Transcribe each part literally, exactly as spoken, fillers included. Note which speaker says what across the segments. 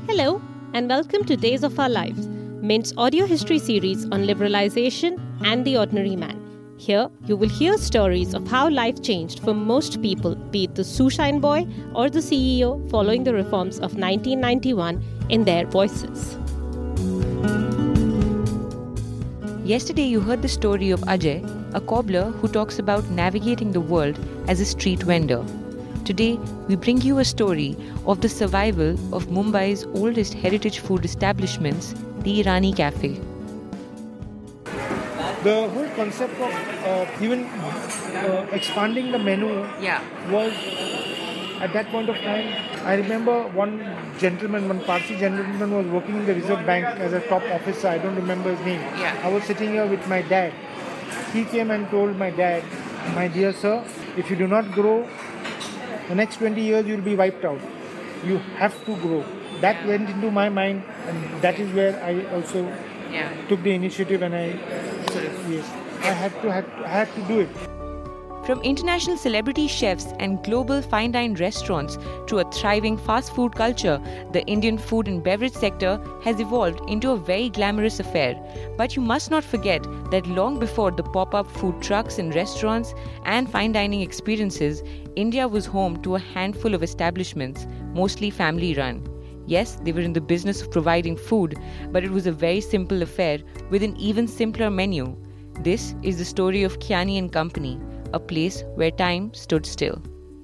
Speaker 1: Hello, and welcome to Days of Our Lives, Mint's audio history series on liberalization and the ordinary man. Here, you will hear stories of how life changed for most people, be it the shoeshine boy or the C E O following the reforms of nineteen ninety-one in their voices.
Speaker 2: Yesterday, you heard the story of Ajay, a cobbler who talks about navigating the world as a street vendor. Today, we bring you a story of the survival of Mumbai's oldest heritage food establishments, the Irani Cafe.
Speaker 3: The whole concept of uh, even uh, expanding the menu
Speaker 2: Yeah.
Speaker 3: was, at that point of time, I remember one gentleman, one Parsi gentleman was working in the Reserve Bank as a top officer. I don't remember his name.
Speaker 2: Yeah.
Speaker 3: I was sitting here with my dad. He came and told my dad, "My dear sir, if you do not grow, the next twenty years you will be wiped out. You have to grow." That went into my mind, and that is where I also
Speaker 2: Yeah.
Speaker 3: took the initiative, and I, yes, I had to, had to, I had to do it.
Speaker 2: From international celebrity chefs and global fine dine restaurants to a thriving fast food culture, the Indian food and beverage sector has evolved into a very glamorous affair. But you must not forget that long before the pop-up food trucks and restaurants and fine dining experiences, India was home to a handful of establishments, mostly family-run. Yes, they were in the business of providing food, but it was a very simple affair with an even simpler menu. This is the story of Kiani and Company, a place where time stood still.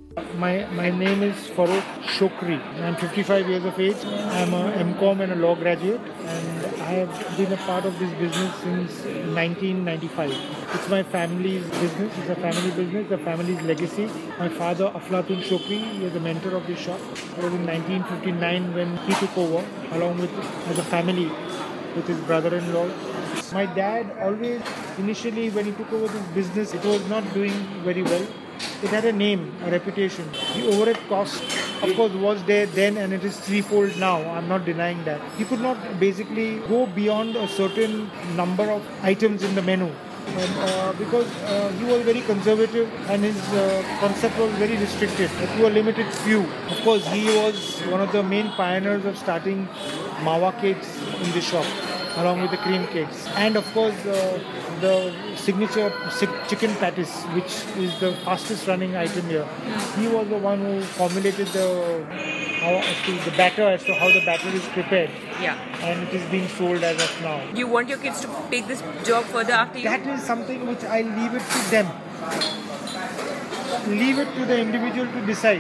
Speaker 3: My my name is Farokh Shokri. I'm fifty-five years of age. I'm a M Com and a law graduate, and I have been a part of this business since nineteen ninety-five. It's my family's business. It's a family business, a family's legacy. My father, Aflatun Shokri, is the mentor of this shop. It was in nineteen fifty-nine when he took over, along with as a family, with his brother-in-law. My dad always, initially when he took over this business, it was not doing very well. It had a name, a reputation. The overhead cost, of course, was there then, and it is threefold now. I'm not denying that. He could not basically go beyond a certain number of items in the menu. And, uh, because uh, he was very conservative and his uh, concept was very restricted to a limited few. Of course, he was one of the main pioneers of starting mawa cakes in the shop, along with the cream cakes. And of course, uh, the signature chicken patties, which is the fastest running item here. He was the one who formulated the how, as to the batter, as to how the batter is prepared.
Speaker 2: Yeah.
Speaker 3: And it is being sold as of now.
Speaker 2: You want your kids to take this job further after you?
Speaker 3: That is something which I leave it to them. Leave it to the individual to decide.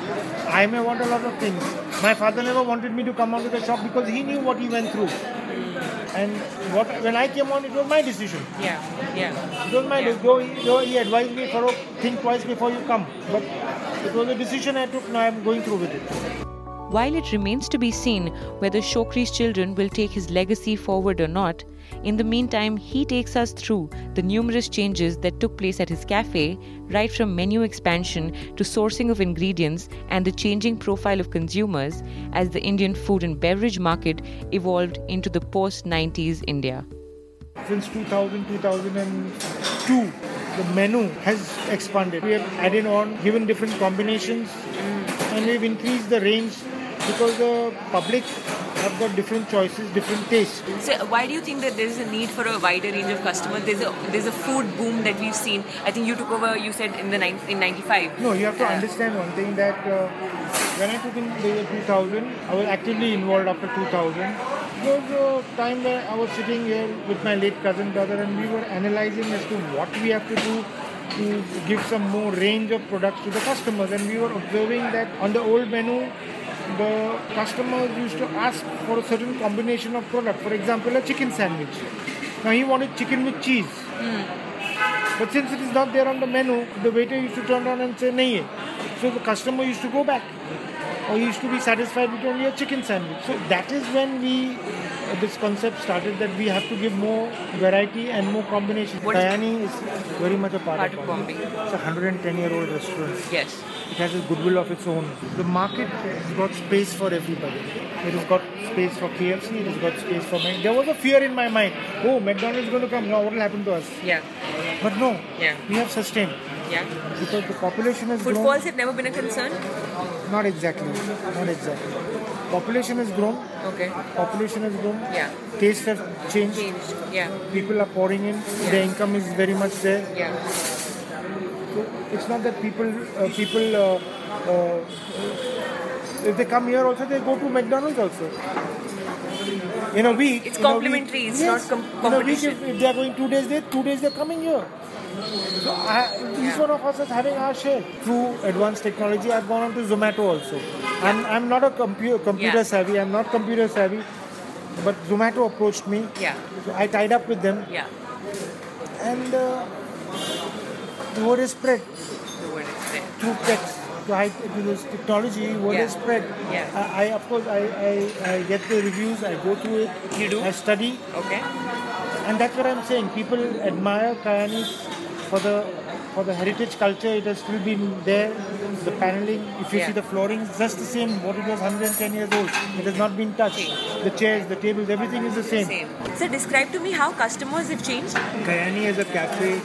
Speaker 3: I may want a lot of things. My father never wanted me to come onto the shop because he knew what he went through. And what when I came on, it was my decision.
Speaker 2: Yeah, yeah.
Speaker 3: It was my decision. Though he, though he advised me, for think twice before you come. But it was a decision I took. Now I am going through with it.
Speaker 2: While it remains to be seen whether Shokri's children will take his legacy forward or not, in the meantime, he takes us through the numerous changes that took place at his cafe, right from menu expansion to sourcing of ingredients and the changing profile of consumers as the Indian food and beverage market evolved into the post-nineties India.
Speaker 3: Since two thousand, two thousand two, the menu has expanded. We have added on, given different combinations, and we've increased the range because the public have got different choices, different tastes.
Speaker 4: So why do you think that there is a need for a wider range of customers? There's a there's a food boom that we've seen. I think you took over, you said, in the nine, in ninety-five.
Speaker 3: No, you have to
Speaker 4: Uh,
Speaker 3: understand one thing, that uh, when I took in the year two thousand, I was actively involved after two thousand. There was a time where I was sitting here with my late cousin brother, and we were analyzing as to what we have to do to give some more range of products to the customers. And we were observing that on the old menu, the customers used to ask for a certain combination of product. For example, a chicken sandwich. Now he wanted chicken with cheese.
Speaker 4: Mm.
Speaker 3: But since it is not there on the menu, the waiter used to turn around and say, nahi hai. So the customer used to go back. Or he used to be satisfied with only a chicken sandwich. So that is when we, uh, this concept started, that we have to give more variety and more combinations.
Speaker 4: What is-
Speaker 3: Kayani is very much a part,
Speaker 4: Part
Speaker 3: of
Speaker 4: of
Speaker 3: Bombay.
Speaker 4: Bombay.
Speaker 3: It's a one hundred ten year old restaurant.
Speaker 4: Yes.
Speaker 3: It has a goodwill of its own. The market has got space for everybody. It has got space for K F C, it has got space for Mac. There was a fear in my mind. Oh, McDonald's is going to come. Now what will happen to us?
Speaker 4: Yeah.
Speaker 3: But no,
Speaker 4: Yeah.
Speaker 3: we have sustained.
Speaker 4: Yeah.
Speaker 3: Because the population has
Speaker 4: Footfalls
Speaker 3: grown.
Speaker 4: have never been a concern.
Speaker 3: Not exactly. Not exactly. Population has grown.
Speaker 4: Okay.
Speaker 3: Population has grown.
Speaker 4: Yeah.
Speaker 3: Tastes have changed.
Speaker 4: Changed. Yeah.
Speaker 3: People are pouring in. The income is very much there.
Speaker 4: Yeah.
Speaker 3: So it's not that people uh, people uh, uh, if they come here also, they go to McDonald's also. In a week,
Speaker 4: It's
Speaker 3: in a
Speaker 4: complementary,
Speaker 3: week-
Speaker 4: it's
Speaker 3: yes,
Speaker 4: not com-
Speaker 3: In a week,
Speaker 4: competition.
Speaker 3: if, if they are going two days there, two days they're coming here. So I, each
Speaker 4: Yeah.
Speaker 3: one of us is having our share. Through advanced technology, I've gone on to Zomato also. I'm, I'm not a compu- computer
Speaker 4: Yeah.
Speaker 3: savvy, I'm not computer savvy, but Zomato approached me.
Speaker 4: Yeah.
Speaker 3: So I tied up with them,
Speaker 4: Yeah.
Speaker 3: and uh, the word is spread
Speaker 4: The word is there.
Speaker 3: through text. To high to this technology, word
Speaker 4: Yeah.
Speaker 3: is spread.
Speaker 4: Yeah.
Speaker 3: I, I of course I, I, I get the reviews, I go through it.
Speaker 4: You do?
Speaker 3: I study,
Speaker 4: Okay.
Speaker 3: and that's what I'm saying. People admire Kayanis for the for the heritage culture. It has still been there. The paneling, if you
Speaker 4: Yeah.
Speaker 3: see the flooring, is just the same. What it was one hundred ten years old. It has not been touched.
Speaker 4: Changed.
Speaker 3: The chairs, the tables, everything is the same.
Speaker 4: Same. So describe to me how customers have changed.
Speaker 3: Kayani as a cafe,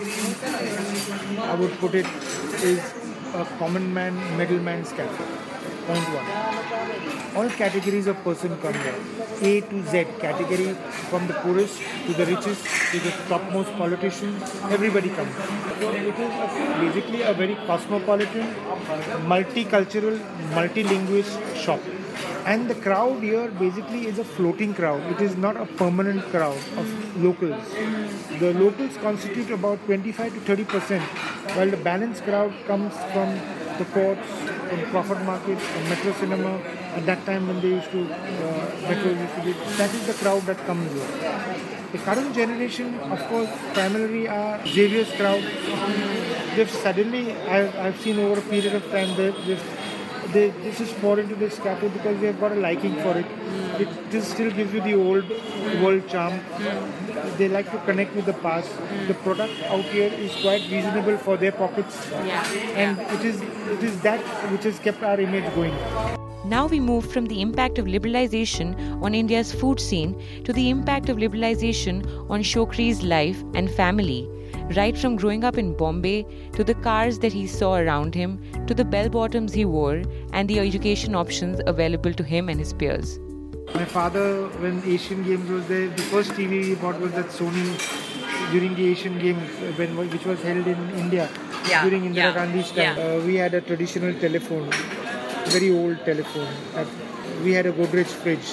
Speaker 3: I would put it, is a common man, middleman's cafe. Point one. All categories of person come here. A to Z category, from the poorest to the richest to the topmost politician, everybody comes. So it is a, basically a very cosmopolitan, multicultural, multilingual shop. And the crowd here basically is a floating crowd. It is not a permanent crowd of locals. The locals constitute about twenty-five to thirty percent, while the balanced crowd comes from the courts, from Crawford Market, from Metro Cinema. At that time when they used to, uh, Metro used to be, that is the crowd that comes here. The current generation, of course, primarily are Xavier's crowd. They've suddenly, I've, I've seen over a period of time, they, they've they this is poured into this cafe because they've got a liking for it. It just still gives you the old world charm. They like to connect with the past. The product out here is quite reasonable for their pockets,
Speaker 4: Yeah.
Speaker 3: and it is it is that which has kept our image going.
Speaker 2: Now we move from the impact of liberalization on India's food scene to the impact of liberalization on Shokri's life and family. Right from growing up in Bombay, to the cars that he saw around him, to the bell-bottoms he wore, and the education options available to him and his peers.
Speaker 3: My father, when Asian Games was there, the first T V he bought was that Sony during the Asian Games, uh, when which was held in India
Speaker 4: Yeah,
Speaker 3: during Indira
Speaker 4: yeah,
Speaker 3: Gandhi's time.
Speaker 4: yeah.
Speaker 3: Uh, we had a traditional telephone, very old telephone. Uh, we had a Godrej fridge.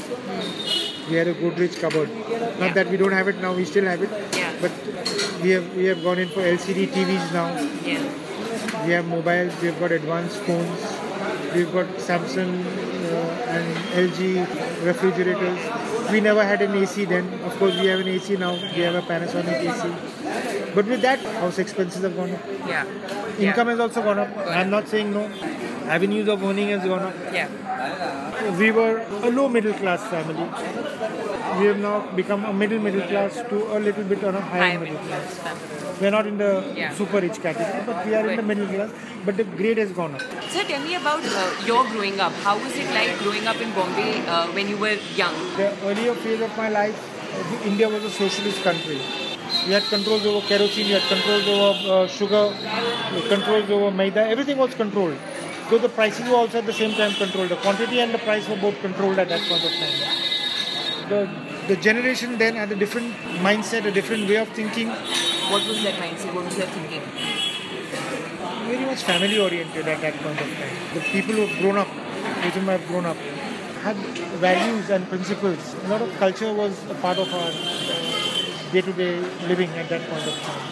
Speaker 3: We had a Godrej cupboard. Not that we don't have it now, we still have it.
Speaker 4: Yeah.
Speaker 3: But we have we have gone in for L C D T Vs now.
Speaker 4: Yeah.
Speaker 3: We have mobiles, we've got advanced phones, we've got Samsung uh, and L G refrigerators. We never had an A C then. Of course, we have an A C now. We have a Panasonic A C. But with that, house expenses have gone up.
Speaker 4: Yeah.
Speaker 3: Income has also gone up. I'm not saying no. Avenues of earning has gone up.
Speaker 4: Yeah.
Speaker 3: We were a low middle class family. We have now become a middle middle class to a little bit on a higher
Speaker 4: High
Speaker 3: middle
Speaker 4: middle
Speaker 3: class.
Speaker 4: class family.
Speaker 3: We're not in the
Speaker 4: Yeah.
Speaker 3: super rich category, but we are in the middle class. But the grade has gone up.
Speaker 4: So tell me about uh, your growing up. How was it like growing up in Bombay uh, when you were young?
Speaker 3: The earlier phase of my life, uh, India was a socialist country. We had controls over kerosene, we had controls over uh, sugar, controls over maida, everything was controlled. Though the prices were also at the same time controlled. The quantity and the price were both controlled at that point of time. The, the generation then had a different mindset, a different way of thinking,
Speaker 4: What was that mindset? What was that thinking?
Speaker 3: very much family oriented at that point of time. The people who have grown up, with whom I have grown up, had values and principles. A lot of culture was a part of our day to day living at that point of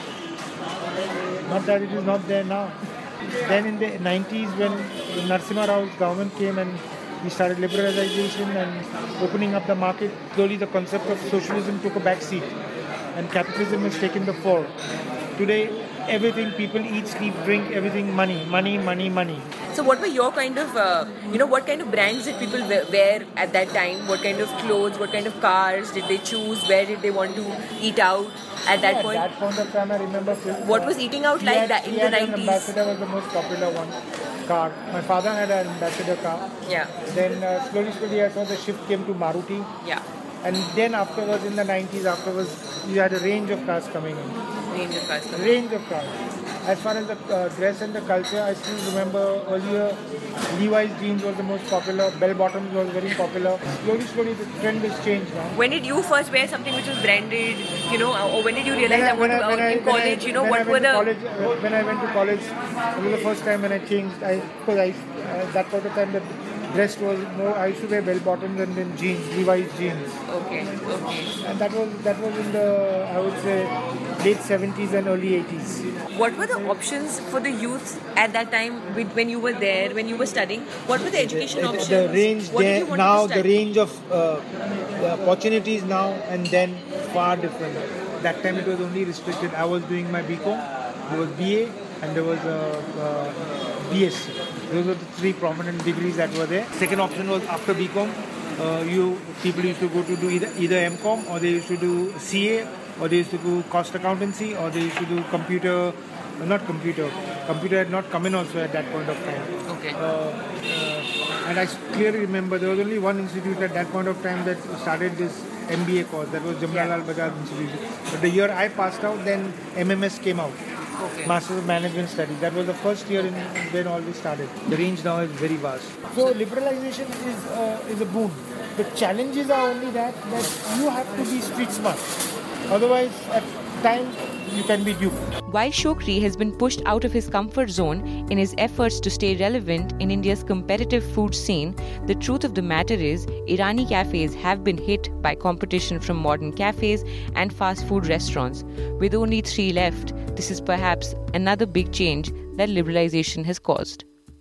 Speaker 3: time. Not that it is not there now. Then in the nineties, when Narasimha Rao's government came and we started liberalization and opening up the market, slowly the concept of socialism took a back seat and capitalism has taken the fore. Today, everything people eat, sleep, drink, everything money, money, money, money.
Speaker 4: So what were your kind of, uh, you know, what kind of brands did people we- wear at that time? What kind of clothes, what kind of cars did they choose? Where did they want to eat out at that
Speaker 3: At
Speaker 4: point?
Speaker 3: that point of time, I remember.
Speaker 4: What was eating out
Speaker 3: we
Speaker 4: like
Speaker 3: had-
Speaker 4: that in
Speaker 3: we
Speaker 4: the
Speaker 3: had an
Speaker 4: nineties?
Speaker 3: Ambassador was the most popular one. Car. My father had an Ambassador car.
Speaker 4: Yeah,
Speaker 3: Then uh, slowly, slowly, I saw the shift came to Maruti.
Speaker 4: yeah,
Speaker 3: And then afterwards, in the nineties, afterwards, you had a range of cars coming in.
Speaker 4: range of cars.
Speaker 3: Range of cars. as far as the uh, dress and the culture, I still remember earlier Levi's jeans was the most popular, bell bottoms was very popular. Slowly, slowly the trend has changed now.
Speaker 4: When did you first wear something which was branded, you know, or when did you realize
Speaker 3: When I-
Speaker 4: that
Speaker 3: when
Speaker 4: what
Speaker 3: I- when
Speaker 4: about
Speaker 3: I-
Speaker 4: in
Speaker 3: when I-
Speaker 4: college, you know,
Speaker 3: when I
Speaker 4: what were
Speaker 3: went to
Speaker 4: the...
Speaker 3: college, uh, when I went to college, it was the first time when I changed. I, because I, uh, that point of time the dress was more. I used to wear bell bottoms and then jeans, Levi's jeans,
Speaker 4: Okay, okay.
Speaker 3: and that was that was in the, I would say, late seventies and early eighties.
Speaker 4: What were the options for the youth at that time with, when you were there, when you were studying? What were the education
Speaker 5: The-
Speaker 4: options?
Speaker 5: The range
Speaker 4: What did
Speaker 5: there
Speaker 4: you want
Speaker 5: now,
Speaker 4: to
Speaker 5: the
Speaker 4: study?
Speaker 5: range of uh, the opportunities now and then far different.
Speaker 3: That time it was only restricted. I was doing my B Com, there was B A, and there was a uh, B S c. Those were the three prominent degrees that were there. Second option was after B Com, uh, you people used to go to do either, either M Com, or they used to do C A, or they used to do cost accountancy, or they used to do computer, uh, not computer. Computer had not come in also at that point of time.
Speaker 4: Okay.
Speaker 3: Uh, uh, and I clearly remember there was only one institute at that point of time that started this M B A course. That was Jamnalal Bajaj Institute. But the year I passed out, then M M S came out.
Speaker 4: Okay.
Speaker 3: Masters of Management Studies. That was the first year in when all this started. The range now is very vast. So liberalization is uh, is a boon. The challenges are only that that you have to be street smart. Otherwise, at times you can be duped.
Speaker 2: While Shokri has been pushed out of his comfort zone in his efforts to stay relevant in India's competitive food scene, the truth of the matter is Irani cafes have been hit by competition from modern cafes and fast food restaurants. With only three left, this is perhaps another big change that liberalization has caused.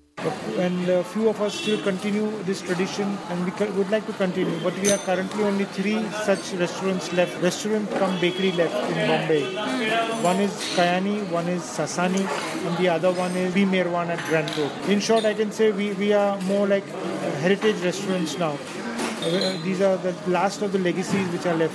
Speaker 3: And a few of us still continue this tradition, and we co- would like to continue. But we are currently only three such restaurants left. Restaurant cum bakery left in Bombay. One is Kayani, one is Sasani, and the other one is B Merwan at Grand Road. In short, I can say we, we are more like uh, heritage restaurants now. Uh, These are the last of the legacies which are left.